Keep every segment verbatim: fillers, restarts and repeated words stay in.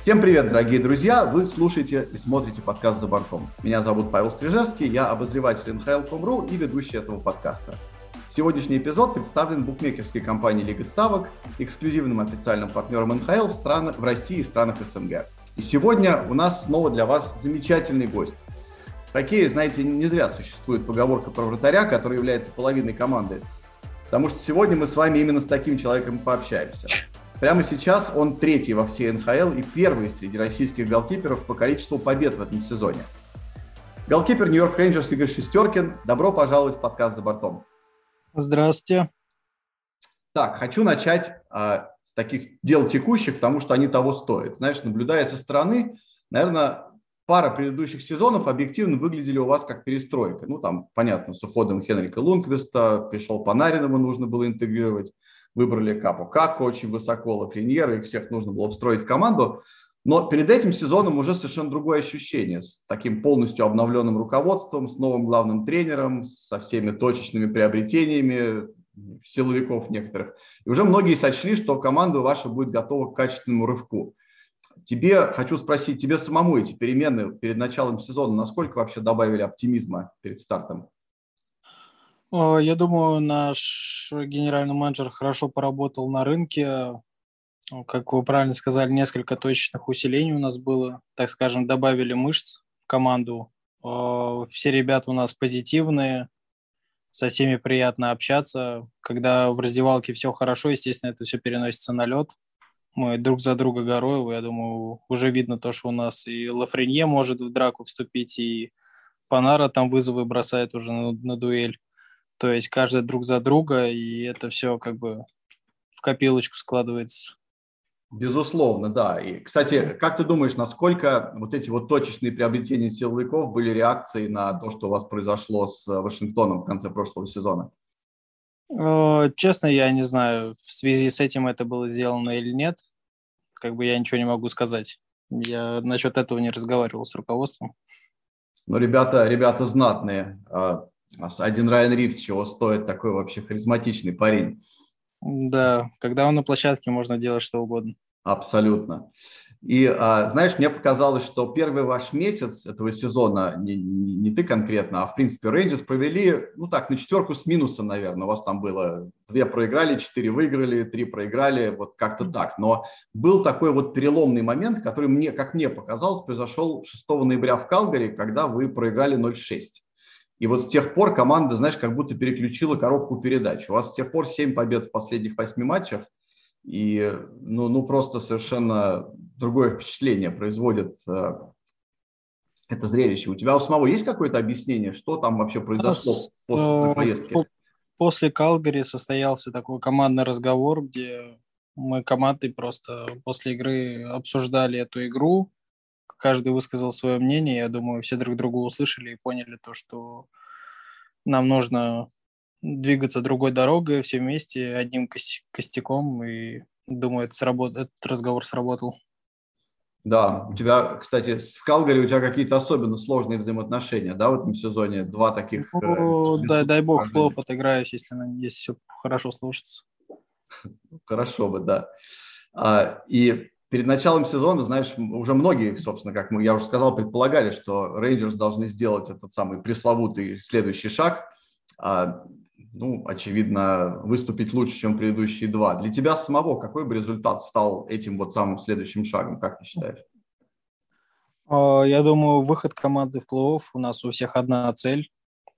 Всем привет, дорогие друзья! Вы слушаете и смотрите подкаст «За бортом». Меня зовут Павел Стрижевский, я обозреватель эн эйч эл точка ком точка ру и ведущий этого подкаста. Сегодняшний эпизод представлен букмекерской компанией «Лига ставок», эксклюзивным официальным партнером эн эйч эл в, странах, в России и странах эс эн гэ. И сегодня у нас снова для вас замечательный гость. В хоккее, знаете, не зря существует поговорка про вратаря, который является половиной команды. Потому что сегодня мы с вами именно с таким человеком пообщаемся. Прямо сейчас он третий во всей эн эйч эл и первый среди российских голкиперов по количеству побед в этом сезоне. Голкипер Нью-Йорк Рейнджерс Игорь Шестеркин. Добро пожаловать в подкаст «За бортом». Здравствуйте. Так, хочу начать а, с таких дел текущих, потому что они того стоят. Знаешь, наблюдая со стороны, наверное, пара предыдущих сезонов объективно выглядели у вас как перестройка. Ну, там, понятно, с уходом Хенрика Лунквиста, пришел Панарин, ему нужно было интегрировать. Выбрали Капу Каку очень высоко, Лафреньера, их всех нужно было встроить в команду. Но перед этим сезоном уже совершенно другое ощущение. С таким полностью обновленным руководством, с новым главным тренером, со всеми точечными приобретениями силовиков некоторых. И уже многие сочли, что команда ваша будет готова к качественному рывку. Тебе, хочу спросить, тебе самому эти перемены перед началом сезона, насколько вообще добавили оптимизма перед стартом? Я думаю, наш генеральный менеджер хорошо поработал на рынке. Как вы правильно сказали, несколько точечных усилений у нас было. Так скажем, добавили мышц в команду. Все ребята у нас позитивные, со всеми приятно общаться. Когда в раздевалке все хорошо, естественно, это все переносится на лед. Мы друг за друга горой. Я думаю, уже видно то, что у нас и Лафренье может в драку вступить, и Панара там вызовы бросает уже на, на дуэль. То есть каждый друг за друга, и это все как бы в копилочку складывается. Безусловно, да. И, кстати, как ты думаешь, насколько вот эти вот точечные приобретения силовиков были реакцией на то, что у вас произошло с Вашингтоном в конце прошлого сезона? Честно, я не знаю, в связи с этим это было сделано или нет. Как бы я ничего не могу сказать. Я насчет этого не разговаривал с руководством. Ну, ребята, ребята знатные. Один Райан Ривз чего стоит, такой вообще харизматичный парень. Да, когда он на площадке, можно делать что угодно. Абсолютно. И, знаешь, мне показалось, что первый ваш месяц этого сезона, не, не, не ты конкретно, а в принципе Рейнджерс провели, ну так, на четверку с минусом, наверное. У вас там было две проиграли, четыре выиграли, три проиграли, вот как-то так. Но был такой вот переломный момент, который мне, как мне показалось, произошел шестого ноября в Калгари, когда вы проиграли ноль шесть. И вот с тех пор команда, знаешь, как будто переключила коробку передач. У вас с тех пор семь побед в последних восьми матчах. И ну, ну просто совершенно другое впечатление производит э, это зрелище. У тебя у самого есть какое-то объяснение, что там вообще произошло Нас, после той поездки? После Калгари состоялся такой командный разговор, где мы командой просто после игры обсуждали эту игру. Каждый высказал свое мнение. Я думаю, все друг друга услышали и поняли то, что нам нужно двигаться другой дорогой все вместе, одним костяком. И думаю, это сработ... этот разговор сработал. Да, у тебя, кстати, с Калгари у тебя какие-то особенно сложные взаимоотношения, да, в этом сезоне? Два таких... Ну, дай, дай бог, в плей-офф отыграюсь, если, если все хорошо сложится. Хорошо бы, да. А, и перед началом сезона, знаешь, уже многие, собственно, как мы, я уже сказал, предполагали, что Рейнджерс должны сделать этот самый пресловутый следующий шаг. А, ну, очевидно, выступить лучше, чем предыдущие два. Для тебя самого какой бы результат стал этим вот самым следующим шагом, как ты считаешь? Я думаю, выход команды в плей-офф. У нас у всех одна цель.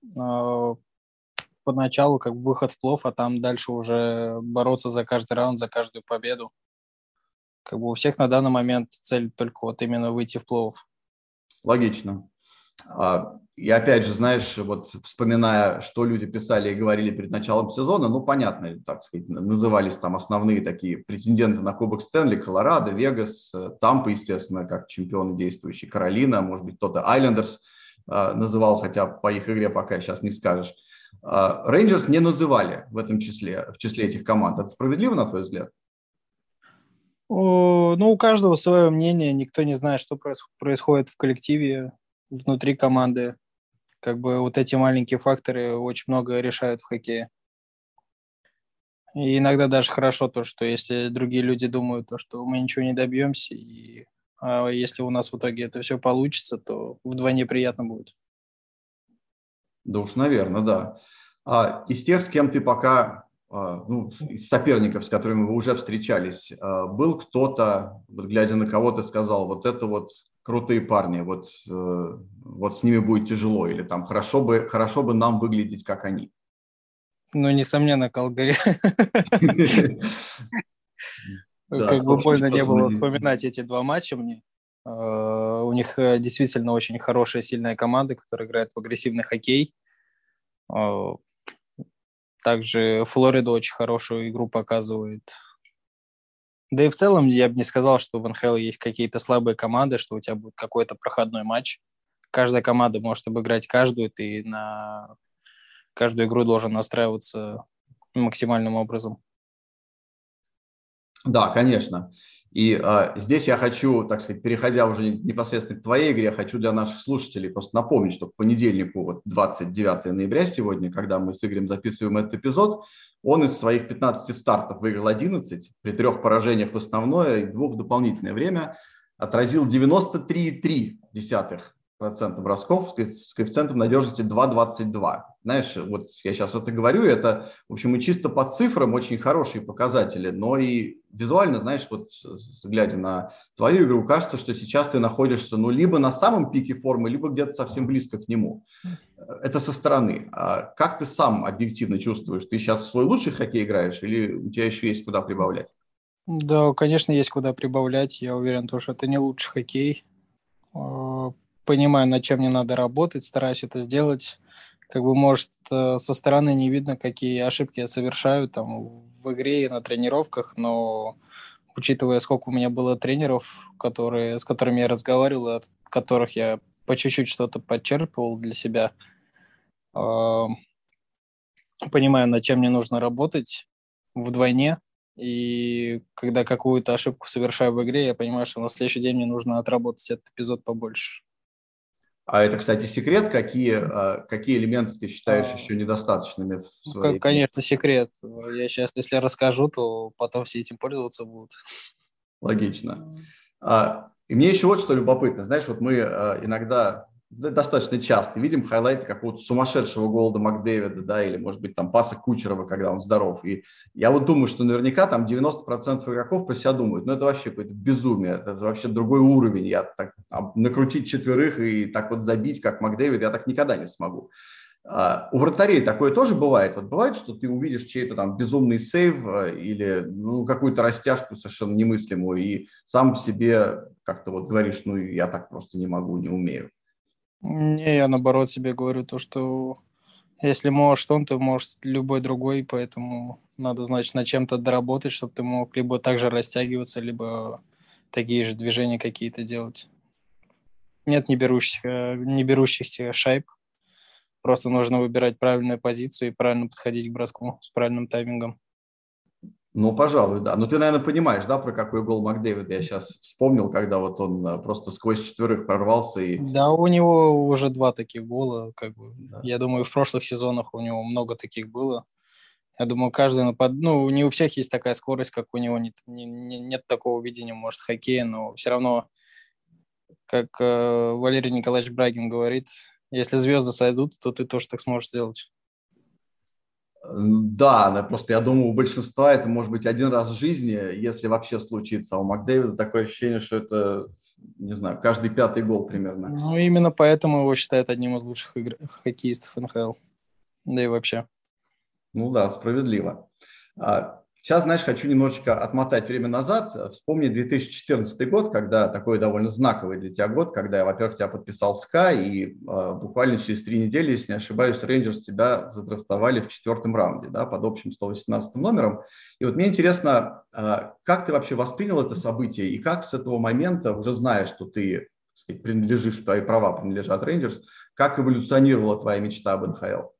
Поначалу как выход в плей-офф, а там дальше уже бороться за каждый раунд, за каждую победу. Как бы у всех на данный момент цель только вот именно выйти в плей-офф. Логично. И опять же, знаешь, вот вспоминая, что люди писали и говорили перед началом сезона, ну, понятно, так сказать, назывались там основные такие претенденты на Кубок Стэнли: Колорадо, Вегас, Тампа, естественно, как чемпионы действующие, Каролина, может быть, кто-то Айлендерс называл, хотя по их игре пока сейчас не скажешь. Рейнджерс не называли в этом числе, в числе этих команд. Это справедливо, на твой взгляд? О, ну, у каждого свое мнение, никто не знает, что происходит в коллективе, внутри команды. Как бы вот эти маленькие факторы очень много решают в хоккее. И иногда даже хорошо то, что если другие люди думают, то, что мы ничего не добьемся, и А если у нас в итоге это все получится, то вдвойне приятно будет. Да уж, наверное, да. А из тех, с кем ты пока, ну, из соперников, с которыми вы уже встречались, был кто-то, вот глядя на кого ты сказал, вот это вот крутые парни, вот, вот с ними будет тяжело, или там хорошо бы, хорошо бы нам выглядеть, как они? Ну, несомненно, Калгари. Да, Как бы с больно не было счетом. вспоминать эти два матча мне. У них действительно очень хорошая, сильная команда, которая играет в агрессивный хоккей. Также Флорида очень хорошую игру показывает. Да и в целом я бы не сказал, что в эн ха эл есть какие-то слабые команды, что у тебя будет какой-то проходной матч. Каждая команда может обыграть каждую, ты на каждую игру должен настраиваться максимальным образом. Да, конечно. И а, здесь я хочу, так сказать, переходя уже непосредственно к твоей игре, хочу для наших слушателей просто напомнить, что к понедельнику, вот двадцать девятого ноября сегодня, когда мы с Игорем записываем этот эпизод, он из своих пятнадцати стартов выиграл одиннадцать, при трех поражениях в основное и двух в дополнительное время, отразил девяносто три и три десятых процента бросков с коэффициентом надежности два двадцать два. Знаешь, вот я сейчас это говорю, это, в общем, и чисто по цифрам очень хорошие показатели, но и визуально, знаешь, вот глядя на твою игру, кажется, что сейчас ты находишься, ну, либо на самом пике формы, либо где-то совсем близко к нему. Это со стороны. А как ты сам объективно чувствуешь? Ты сейчас в свой лучший хоккей играешь или у тебя еще есть куда прибавлять? Да, конечно, есть куда прибавлять. Я уверен, что это не лучший хоккей. Понимаю, над чем мне надо работать, стараюсь это сделать. Как бы, может, со стороны не видно, какие ошибки я совершаю там в игре и на тренировках, но учитывая, сколько у меня было тренеров, которые, с которыми я разговаривал, от которых я по чуть-чуть что-то подчерпывал для себя, понимаю, над чем мне нужно работать вдвойне. И когда какую-то ошибку совершаю в игре, я понимаю, что на следующий день мне нужно отработать этот эпизод побольше. А это, кстати, секрет, какие, какие элементы ты считаешь еще недостаточными в своей игре? Конечно, секрет. Я сейчас, если расскажу, то потом все этим пользоваться будут. Логично. И мне еще вот что любопытно. Знаешь, вот мы иногда, достаточно часто видим хайлайты какого-то сумасшедшего голда Макдэвида, да, или, может быть, там паса Кучерова, когда он здоров. И я вот думаю, что наверняка там девяносто процентов игроков про себя думают, ну, это вообще какое-то безумие, это вообще другой уровень. Я так накрутить четверых и так вот забить, как Макдэвид, я так никогда не смогу. Uh, у вратарей такое тоже бывает. Вот бывает, что ты увидишь чей-то там безумный сейв uh, или ну, какую-то растяжку совершенно немыслимую и сам себе как-то вот говоришь, ну я так просто не могу, не умею. Не, я наоборот себе говорю то, что если можешь он, то можешь любой другой, поэтому надо, значит, над чем-то доработать, чтобы ты мог либо так же растягиваться, либо такие же движения какие-то делать. Нет не берущихся, не берущихся шайб. Просто нужно выбирать правильную позицию и правильно подходить к броску с правильным таймингом. Ну, пожалуй, да. Но ты, наверное, понимаешь, да, про какой гол Макдэвида я сейчас вспомнил, когда вот он просто сквозь четверых прорвался. И... Да, у него уже два таких гола. Как бы. Да. Я думаю, в прошлых сезонах у него много таких было. Я думаю, каждый напад... Ну, не у всех есть такая скорость, как у него. Нет, не, не, нет такого видения, может, хоккея, но все равно, как э, Валерий Николаевич Брагин говорит, если звезды сойдут, то ты тоже так сможешь сделать. Да, просто я думаю, у большинства это может быть один раз в жизни, если вообще случится. А у Макдэвида такое ощущение, что это, не знаю, каждый пятый гол примерно. Ну, именно поэтому его считают одним из лучших игр... хоккеистов эн ха эл. Да и вообще. Ну да, справедливо. Сейчас, знаешь, хочу немножечко отмотать время назад, вспомнить две тысячи четырнадцатый год, когда такой довольно знаковый для тебя год, когда я, во-первых, тебя подписал СКА, и э, буквально через три недели, если не ошибаюсь, Рейнджерс тебя задрафтовали в четвертом раунде, да, под общим сто восемнадцатым номером. И вот мне интересно, э, как ты вообще воспринял это событие, и как с этого момента, уже зная, что ты, так сказать, принадлежишь, твои права принадлежат Рейнджерс, как эволюционировала твоя мечта об эн ха эл?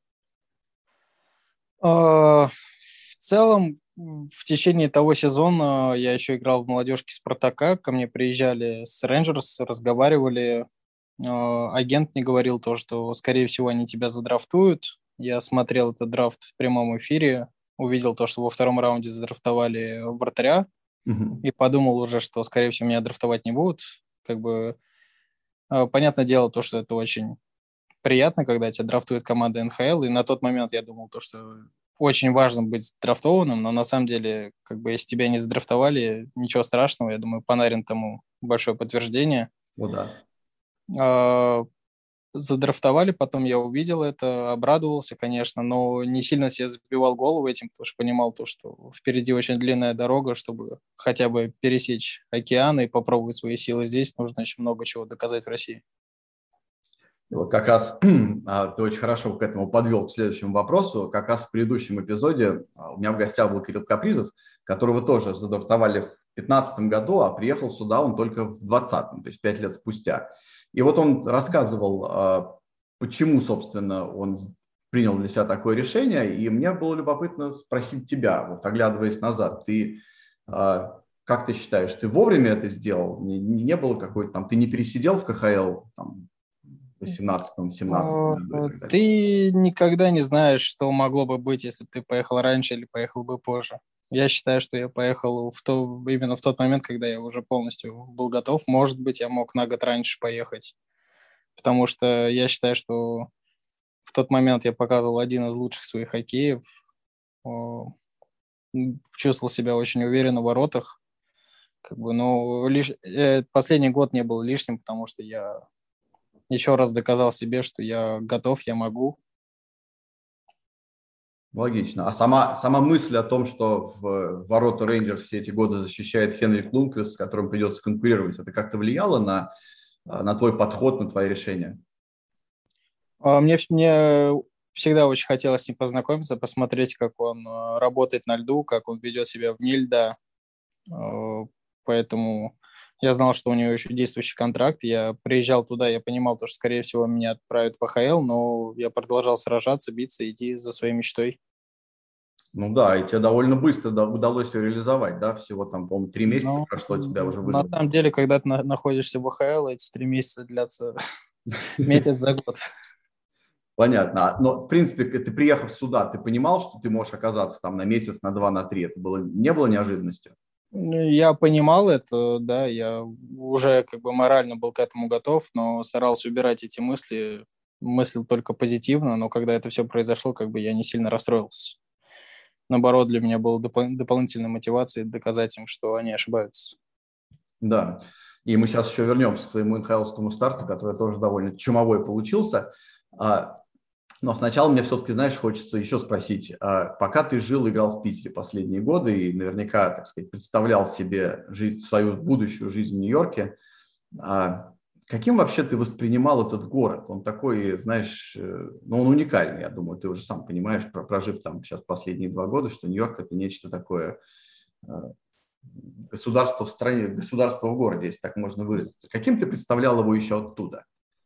В целом, в течение того сезона я еще играл в молодежке Спартака, ко мне приезжали с Рейнджерс, разговаривали, агент мне говорил то, что, скорее всего, они тебя задрафтуют. Я смотрел этот драфт в прямом эфире, увидел то, что во втором раунде задрафтовали вратаря, Угу. и подумал уже, что, скорее всего, меня драфтовать не будут. как бы э, понятное дело то, что это очень приятно, когда тебя драфтует команда эн ха эл, и на тот момент я думал то, что очень важно быть драфтованным, но на самом деле, как бы, если тебя не задрафтовали, ничего страшного, я думаю, Панарин тому большое подтверждение. Ну да. А, Задрафтовали, потом я увидел это, обрадовался, конечно, но не сильно себе забивал голову этим, потому что понимал то, что впереди очень длинная дорога, чтобы хотя бы пересечь океан и попробовать свои силы здесь, нужно еще много чего доказать в России. И вот как раз а, ты очень хорошо к этому подвел к следующему вопросу. Как раз в предыдущем эпизоде а, у меня в гостях был Кирилл Капризов, которого тоже задрафтовали в две тысячи пятнадцатом году, а приехал сюда он только в двадцатом, то есть пять лет спустя. И вот он рассказывал, а, почему, собственно, он принял для себя такое решение, и мне было любопытно спросить тебя, вот оглядываясь назад, ты, а, как ты считаешь, ты вовремя это сделал? Не, не было какой-то там, ты не пересидел в ка ха эл там, в восемнадцатом-семнадцатом году и так далее? Ты никогда не знаешь, что могло бы быть, если бы ты поехал раньше или поехал бы позже. Я считаю, что я поехал в то, именно в тот момент, когда я уже полностью был готов. Может быть, я мог на год раньше поехать, потому что я считаю, что в тот момент я показывал один из лучших своих хоккеев, чувствовал себя очень уверенно в воротах. Как бы, но лиш... последний год не был лишним, потому что я еще раз доказал себе, что я готов, я могу. Логично. А сама, сама мысль о том, что в ворота Рейнджерс все эти годы защищает Хенрик Лунквист, с которым придется конкурировать, это как-то влияло на, на твой подход, на твои решения? Мне, мне всегда очень хотелось с ним познакомиться, посмотреть, как он работает на льду, как он ведет себя вне льда. Поэтому я знал, что у него еще действующий контракт. Я приезжал туда, я понимал, что, скорее всего, меня отправят в а ха эл, но я продолжал сражаться, биться, идти за своей мечтой. Ну да, и тебе довольно быстро удалось ее реализовать, да? Всего там, по-моему, три месяца Но, прошло, тебя уже на вызвали. самом деле, когда ты на- находишься в а ха эл, эти три месяца длятся месяц за год. Понятно. Но, в принципе, ты, приехав сюда, ты понимал, что ты можешь оказаться там на месяц, на два, на три? Это было, не было неожиданностью? Я понимал это, да, я уже как бы морально был к этому готов, но старался убирать эти мысли, мыслил только позитивно, но когда это все произошло, как бы я не сильно расстроился. Наоборот, для меня была доп- дополнительной мотивацией доказать им, что они ошибаются. Да. И мы сейчас еще вернемся к своему эн ха элскому старту, который тоже довольно чумовой получился. Но сначала мне все-таки, знаешь, хочется еще спросить. Пока ты жил, играл в Питере последние годы и наверняка, так сказать, представлял себе жизнь, свою будущую жизнь в Нью-Йорке, каким вообще ты воспринимал этот город? Он такой, знаешь, ну он уникальный, я думаю, ты уже сам понимаешь, прожив там сейчас последние два года, что Нью-Йорк – это нечто такое государство в стране, государство в городе, если так можно выразиться. Каким ты представлял его еще оттуда?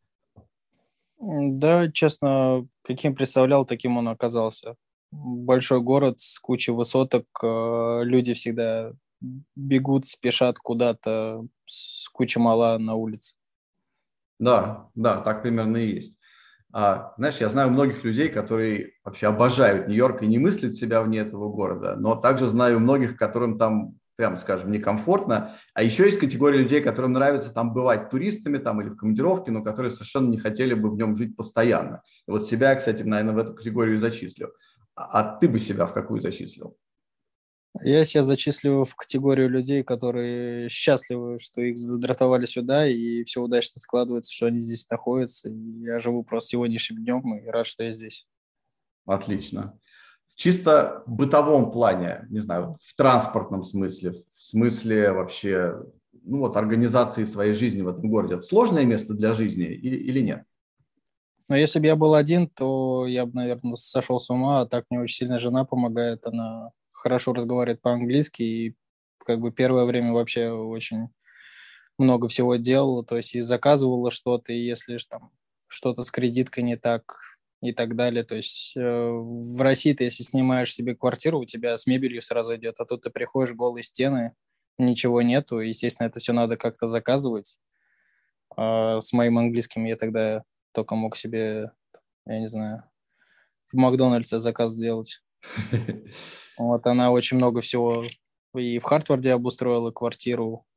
Да, честно, каким представлял, таким он оказался. Большой город с кучей высоток, люди всегда бегут, спешат куда-то, с кучей мала на улице. Да, да, так примерно и есть. А, знаешь, я знаю многих людей, которые вообще обожают Нью-Йорк и не мыслят себя вне этого города, но также знаю многих, которым там, прямо скажем, некомфортно. А еще есть категория людей, которым нравится там бывать туристами там, или в командировке, но которые совершенно не хотели бы в нем жить постоянно. И вот себя, кстати, наверное, в эту категорию зачислю. А, а ты бы себя в какую зачислил? Я себя зачислю в категорию людей, которые счастливы, что их задратовали сюда, и все удачно складывается, что они здесь находятся. И я живу просто сегодняшним днем и рад, что я здесь. Отлично. В чисто бытовом плане, не знаю, в транспортном смысле, в смысле вообще, ну вот, организации своей жизни в этом городе, это сложное место для жизни или, или нет? Но если бы я был один, то я бы, наверное, сошел с ума, а так мне очень сильно жена помогает, она хорошо разговаривает по-английски, и как бы первое время вообще очень много всего делала, то есть и заказывала что-то, и если ж там что-то с кредиткой не так и так далее. То есть э, в России ты, если снимаешь себе квартиру, у тебя с мебелью сразу идет, а тут ты приходишь, голые стены, ничего нету, естественно, это все надо как-то заказывать. А с моим английским я тогда только мог себе, я не знаю, в Макдональдсе заказ сделать. Вот она очень много всего и в Хартварде обустроила квартиру,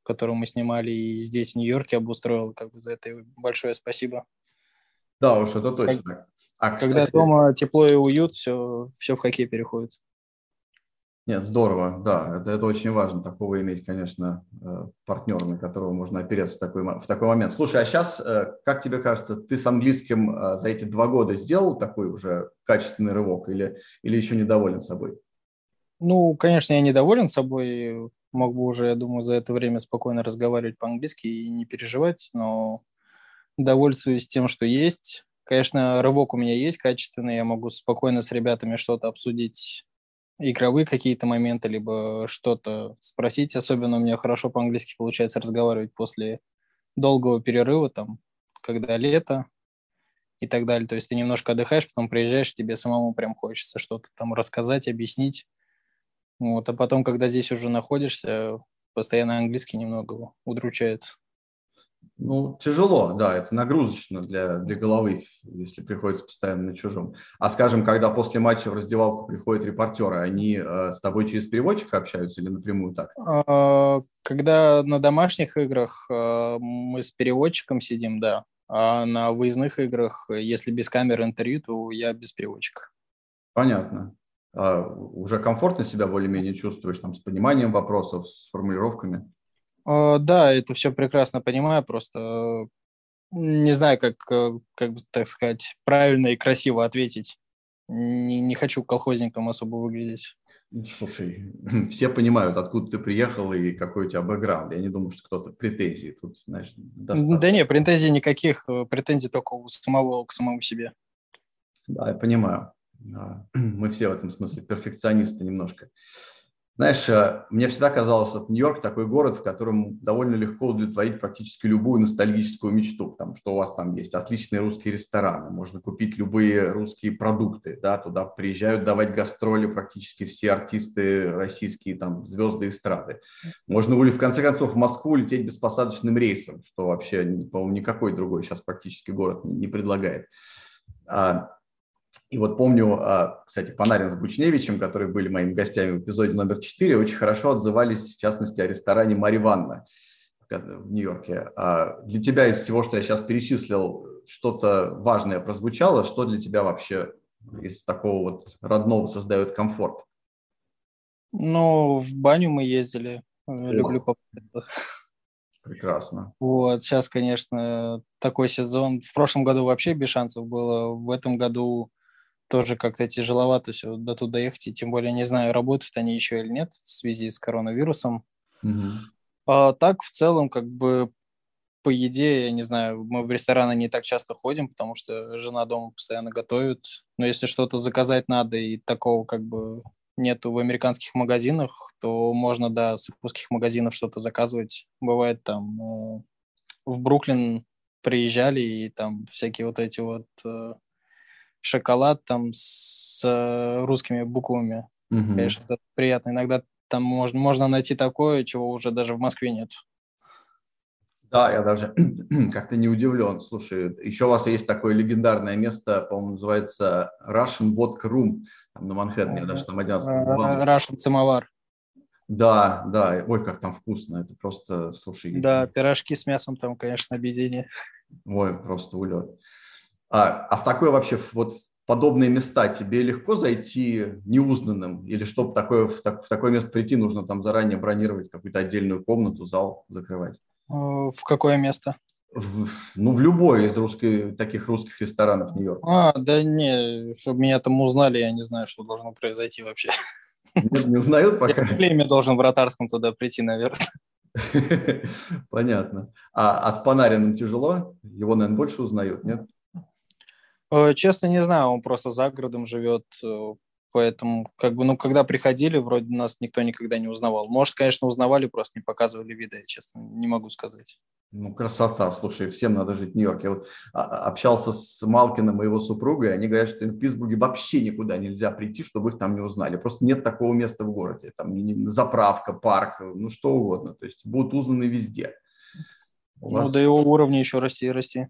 которую мы снимали и здесь, в Нью-Йорке, обустроил. Как бы за это большое спасибо. Да уж, это Как, точно. А, когда кстати, дома тепло и уют, все, все в хоккей переходит. нет, здорово, да, это, это очень важно, такого иметь, конечно, э, партнера, на которого можно опереться в такой, мо- в такой момент. Слушай, а сейчас, как тебе кажется, ты с английским э, за эти два года сделал такой уже качественный рывок или, или еще недоволен собой? Ну, конечно, я недоволен собой. Мог бы уже, я думаю, за это время спокойно разговаривать по-английски и не переживать, но довольствуюсь тем, что есть. Конечно, рывок у меня есть качественный, я могу спокойно с ребятами что-то обсудить, игровые какие-то моменты, либо что-то спросить. Особенно у меня хорошо по-английски получается разговаривать после долгого перерыва, там, когда лето и так далее. То есть ты немножко отдыхаешь, потом приезжаешь, тебе самому прям хочется что-то там рассказать, объяснить. Вот. А потом, когда здесь уже находишься, постоянно английский немного удручает. Ну, тяжело, да, это нагрузочно для, для головы, если приходится постоянно на чужом. А скажем, когда после матча в раздевалку приходят репортеры, они э, с тобой через переводчика общаются или напрямую так? А, Когда на домашних играх а, мы с переводчиком сидим, да. А на выездных играх, если без камеры интервью, то я без переводчика. Понятно. А, уже комфортно себя более-менее чувствуешь, там, с пониманием вопросов, с формулировками? А, Да, это все прекрасно понимаю, просто э, не знаю, как, э, как бы, так сказать, правильно и красиво ответить. Не, не хочу колхозником особо выглядеть. Ну, слушай, все понимают, откуда ты приехал и какой у тебя бэкграунд. Я не думаю, что кто-то претензии тут, знаешь, Да достаточно. не, претензий никаких, э, претензий только у самого к самому себе. Да, я понимаю. А, Мы все в этом смысле перфекционисты немножко. Знаешь, э, мне всегда казалось, что Нью-Йорк такой город, в котором довольно легко удовлетворить практически любую ностальгическую мечту, потому что у вас там есть отличные русские рестораны, можно купить любые русские продукты, да, туда приезжают давать гастроли практически все артисты российские, там, звезды эстрады. Можно, в в конце концов, в Москву лететь беспосадочным рейсом, что вообще, по-моему, никакой другой сейчас практически город не предлагает. А, И вот помню, а, кстати, Панарин с Бучневичем, которые были моими гостями в эпизоде номер четыре, очень хорошо отзывались, в частности, о ресторане «Марья Ивановна» в Нью-Йорке. А для тебя из всего, что я сейчас перечислил, что-то важное прозвучало? Что для тебя вообще из такого вот родного создает комфорт? Ну, в баню мы ездили, э, люблю О, попасть. прекрасно. Вот, сейчас, конечно, такой сезон. В прошлом году вообще без шансов было. В этом году тоже как-то тяжеловато все до туда ехать. И тем более не знаю, работают они еще или нет в связи с коронавирусом. Мгм. А так, в целом, как бы по еде, я не знаю, мы в рестораны не так часто ходим, потому что жена дома постоянно готовит. Но если что-то заказать надо и такого как бы нету в американских магазинах, то можно, да, с русских магазинов что-то заказывать. Бывает там э, в Бруклин приезжали, и там всякие вот эти вот э, шоколад там с э, русскими буквами. Мгм. Конечно, это приятно. Иногда там можно, можно найти такое, чего уже даже в Москве нет. Да, я даже как-то не удивлен. Слушай, еще у вас есть такое легендарное место, по-моему, называется Russian Vodka Room, там на Манхэттене. Я даже там один раз побывал. Рашен самовар. Да, да, ой, как там вкусно, это просто, слушай, Да, пирожки с мясом там, конечно, объедение. ой, просто улет. А, а в такое вообще, в вот в подобные места тебе легко зайти неузнанным? Или чтобы такое, в, так- в такое место прийти, нужно там заранее бронировать какую-то отдельную комнату, зал закрывать? Э, В какое место? В- ну, в любой из русской, таких русских ресторанов Нью-Йорка. А, да не, чтобы меня там узнали, я не знаю, что должно произойти вообще. Нет, не узнают Я пока? в шлеме должен в вратарском туда прийти, наверное. Понятно. А, а с Панариным тяжело? Его, наверное, больше узнают, нет? Э, Честно, не знаю, он просто за городом живет, э, поэтому, как бы, ну, когда приходили, вроде нас никто никогда не узнавал. Может, конечно, узнавали, просто не показывали вида, я честно не могу сказать. Ну, красота. Слушай, всем надо жить в Нью-Йорке. Я вот а, а, общался с Малкиным и его супругой, они говорят, что в Питтсбурге вообще никуда нельзя прийти, чтобы их там не узнали. Просто нет такого места в городе. Там не- не- заправка, парк, ну что угодно. То есть будут узнаны везде. У Ну, вас, до его уровня еще расти и расти.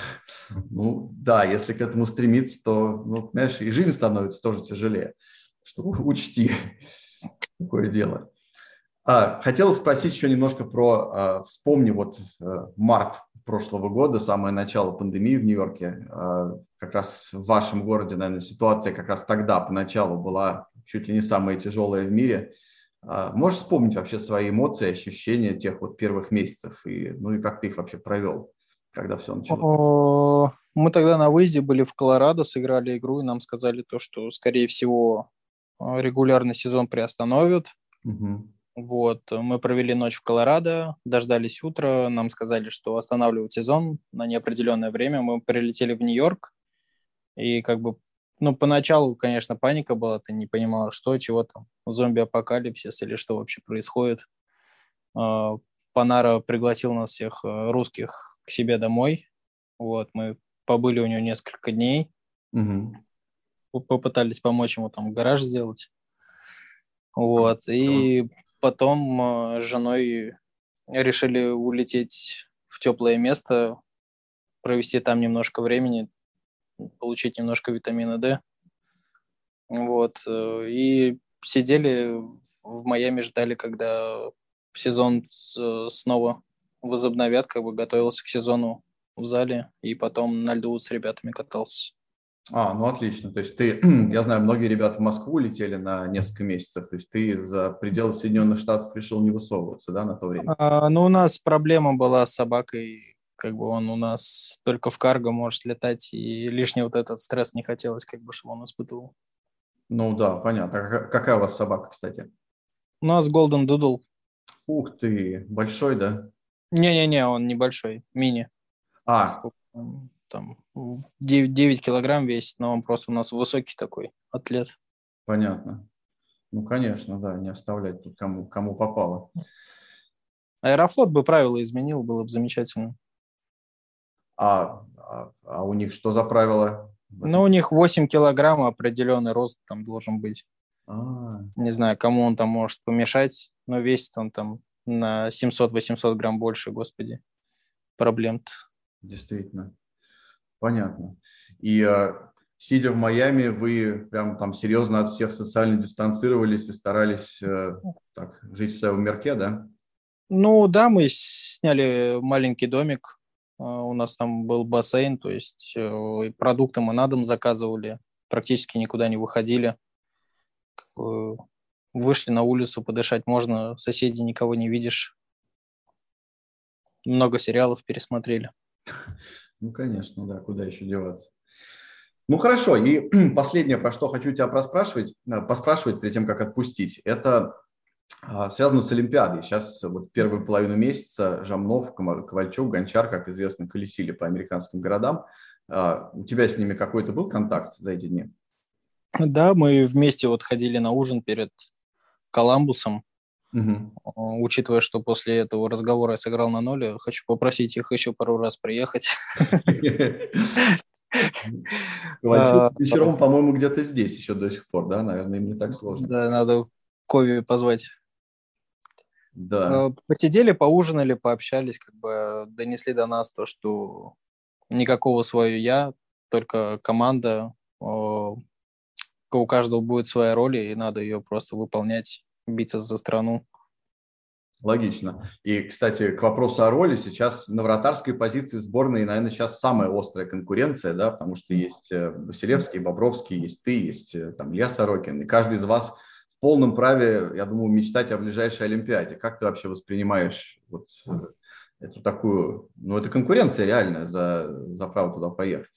ну да, если к этому стремиться, то, ну, понимаешь, и жизнь становится тоже тяжелее. Что учти такое дело. А, хотел спросить еще немножко про, а, вспомни, вот а, март прошлого года, самое начало пандемии в Нью-Йорке, а, как раз в вашем городе, наверное, ситуация как раз тогда, поначалу, была чуть ли не самая тяжелая в мире. А, можешь вспомнить вообще свои эмоции, ощущения тех вот первых месяцев, и, ну и как ты их вообще провел, когда все началось? О, Мы тогда на выезде были в Колорадо, сыграли игру, и нам сказали то, что, скорее всего, э, регулярный сезон приостановят. Угу. Вот, мы провели ночь в Колорадо, дождались утра, нам сказали, что останавливают сезон на неопределенное время. Мы прилетели в Нью-Йорк, и как бы, ну, поначалу, конечно, паника была, ты не понимала, что, чего там, зомби-апокалипсис или что вообще происходит. А, Панара пригласил нас всех э, русских к себе домой. Вот, мы побыли у него несколько дней, Угу. попытались помочь ему там гараж сделать. Вот, и потом э, с женой решили улететь в теплое место, провести там немножко времени, получить немножко витамина D. Вот, э, и сидели в Майами, ждали, когда сезон с- снова возобновят, как бы готовился к сезону в зале, и потом на льду с ребятами катался. А, ну отлично. То есть ты, я знаю, многие ребята в Москву летели на несколько месяцев, то есть ты за пределы Соединенных Штатов решил не высовываться, да, на то время? А, ну, у нас проблема была с собакой, как бы он у нас только в карго может летать, и лишний вот этот стресс не хотелось, как бы, чтобы он испытывал. Ну да, понятно. А ка- какая у вас собака, кстати? У нас Golden Doodle. Ух ты, большой, да? Не-не-не, он небольшой, мини. А, Сколько там, там девять, девять килограмм весит, но он просто у нас высокий такой атлет. понятно. Ну, конечно, да, не оставлять тут кому, кому попало. Аэрофлот бы правила изменил, было бы замечательно. А, а, а у них что за правило в Но этом? у них восемь килограмм, определенный рост там должен быть. А, Не знаю, кому он там может помешать, но весит он там на семьсот-восемьсот грамм больше, господи. Проблем-то. действительно, понятно. И а, сидя в Майами, вы прям там серьезно от всех социально дистанцировались и старались э, так жить в своем мирке, да? Ну да, мы сняли маленький домик. А, У нас там был бассейн, то есть э, и продукты мы на дом заказывали, практически никуда не выходили. Э, Вышли на улицу, подышать можно, соседей никого не видишь. Много сериалов пересмотрели. Ну, конечно, да, куда еще деваться. Ну, хорошо. И последнее, про что хочу тебя проспрашивать, э, поспрашивать перед тем, как отпустить, это а, связано с Олимпиадой. Сейчас вот первую половину месяца Жамнов, Кома- Ковальчук, Гончар, как известно, колесили по американским городам. А, У тебя с ними какой-то был контакт за эти дни? Да, мы вместе вот ходили на ужин перед Коламбусом. Мгм. Э, Учитывая, что после этого разговора я сыграл на ноль, хочу попросить их еще пару раз приехать. Ковальчук А, с Гончаром, по-моему, где-то здесь еще до сих пор, да? Наверное, им не так сложно. Да, надо Кови позвать. Да, А, Посидели, поужинали, пообщались, как бы донесли до нас то, что никакого свое я, только команда. О, У каждого будет своя роль, и надо ее просто выполнять, биться за страну. логично. И, кстати, к вопросу о роли, сейчас на вратарской позиции в сборной, наверное, сейчас самая острая конкуренция, да, потому что есть э, Василевский, Бобровский, есть ты, есть э, там Илья Сорокин, и каждый из вас в полном праве, я думаю, мечтать о ближайшей Олимпиаде. Как ты вообще воспринимаешь вот э, эту такую, ну, это конкуренция реальная за, за право туда поехать?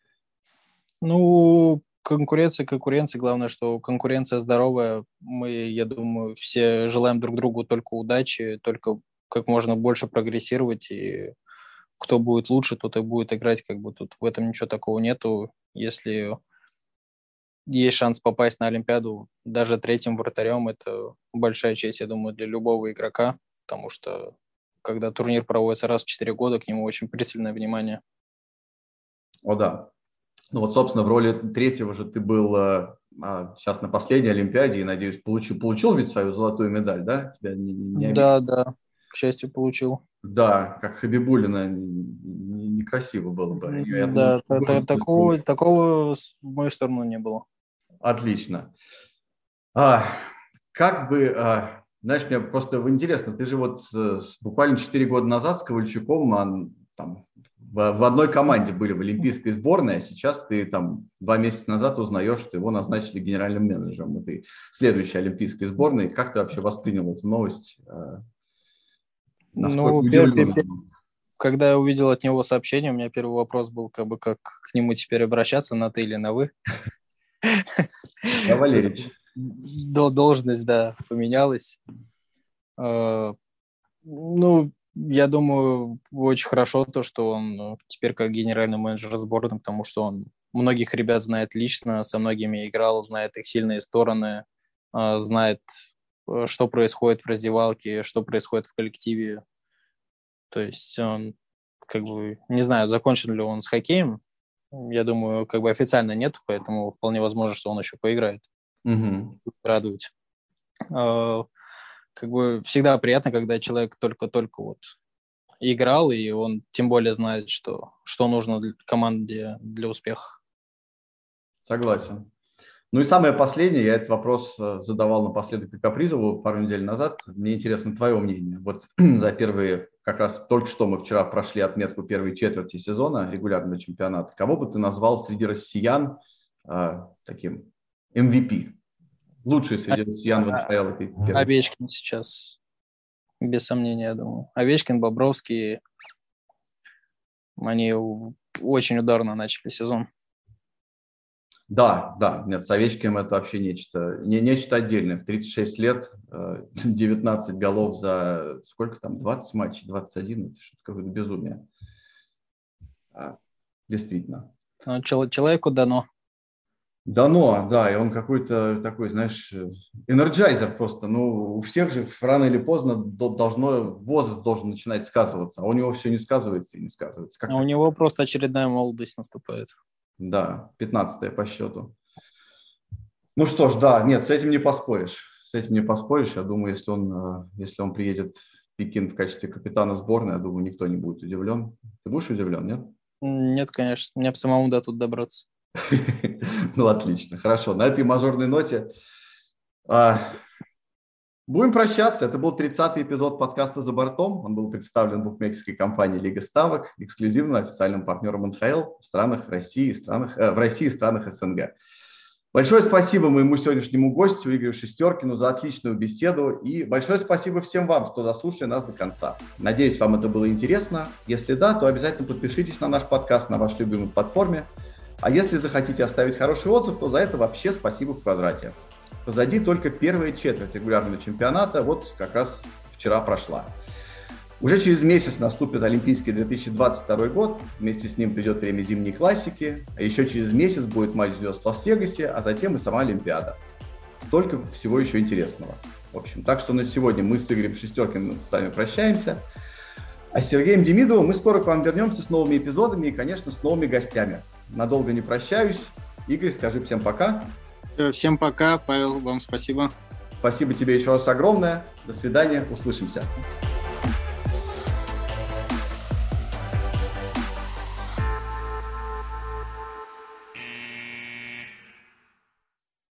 Ну, конкуренция, конкуренция. Главное, что конкуренция здоровая. Мы, я думаю, все желаем друг другу только удачи, только как можно больше прогрессировать, и кто будет лучше, тот и будет играть, как бы тут в этом ничего такого нету. Если есть шанс попасть на Олимпиаду даже третьим вратарем, это большая честь, я думаю, для любого игрока, потому что когда турнир проводится раз в четыре года, к нему очень пристальное внимание. О, да. Ну вот, собственно, в роли третьего же ты был э, а, сейчас на последней Олимпиаде и, надеюсь, получил, получил ведь свою золотую медаль, да? Тебя не, не обидели? Да, да, к счастью, получил. Да, как Хабибулина, н- н- некрасиво было бы. Я думаю, Да, та- та- будем такого, такого с- в мою сторону не было. отлично. А, как бы, а, Знаешь, мне просто интересно, ты же вот буквально четыре года назад с Ковальчуком он, там, в, в одной команде были в олимпийской сборной, а сейчас ты там два месяца назад узнаешь, что его назначили генеральным менеджером этой следующей олимпийской сборной. Как ты вообще воспринял эту новость? Насколько Ну, удивлен? Когда я увидел от него сообщение, у меня первый вопрос был, как бы, как к нему теперь обращаться, на ты или на вы. Да, Валерьевич. Должность, да, поменялась. Ну, я думаю, очень хорошо то, что он теперь как генеральный менеджер сборной, потому что он многих ребят знает лично, со многими играл, знает их сильные стороны, знает, что происходит в раздевалке, что происходит в коллективе. То есть он, как бы, не знаю, закончил ли он с хоккеем. Я думаю, как бы официально нет, поэтому вполне возможно, что он еще поиграет. Угу. Радовать. Как бы всегда приятно, когда человек только-только вот играл, и он тем более знает, что, что нужно для команде для успеха. Согласен. Ну и самое последнее, я этот вопрос задавал напоследок и Капризову пару недель назад. Мне интересно твое мнение. Вот за первые, как раз только что мы вчера прошли отметку первой четверти сезона регулярного чемпионата. Кого бы ты назвал среди россиян э, таким эм ви пи? Лучший среди россиян в эн эф эл этой первой. Овечкин сейчас, без сомнения, я думаю. Овечкин, Бобровский, они очень ударно начали сезон. Да, да, нет, с Овечкиным это вообще нечто, не, нечто отдельное. В тридцать шесть лет, девятнадцать голов за сколько там, двадцать матчей, двадцать один, это что-то какое-то безумие. А, действительно. Ну, человеку дано. Дано, да, и он какой-то такой, знаешь, энерджайзер просто. Ну, у всех же рано или поздно должно, возраст должен начинать сказываться, а у него все не сказывается и не сказывается. Как а у него просто очередная молодость наступает. Да, пятнадцатая по счету. Ну что ж, да, нет, с этим не поспоришь. С этим не поспоришь. Я думаю, если он, если он приедет в Пекин в качестве капитана сборной, я думаю, никто не будет удивлен. Ты будешь удивлен, нет? Нет, конечно. Мне бы самому до тут добраться. Ну, отлично. Хорошо. На этой мажорной ноте будем прощаться. Это был тридцатый эпизод подкаста «За бортом». Он был представлен букмекерской компанией «Лига ставок», эксклюзивно официальным партнером эн эф эл в странах России, странах, э, в России и странах эс эн гэ. Большое спасибо моему сегодняшнему гостю Игорю Шестеркину за отличную беседу. И большое спасибо всем вам, что дослушали нас до конца. Надеюсь, вам это было интересно. Если да, то обязательно подпишитесь на наш подкаст на вашей любимой платформе. А если захотите оставить хороший отзыв, то за это вообще спасибо в квадрате. Позади только первая четверть регулярного чемпионата, вот как раз вчера прошла. Уже через месяц наступит Олимпийский две тысячи двадцать второй год, вместе с ним придет время зимней классики, а еще через месяц будет матч звезд в Лас-Вегасе, а затем и сама Олимпиада. Столько всего еще интересного. В общем, так что на сегодня мы с Игорем Шестеркиным с вами прощаемся. А с Сергеем Демидовым мы скоро к вам вернемся с новыми эпизодами и, конечно, с новыми гостями. Надолго не прощаюсь. Игорь, скажи всем пока. Всем пока. Павел, вам спасибо. Спасибо тебе еще раз огромное. До свидания. Услышимся.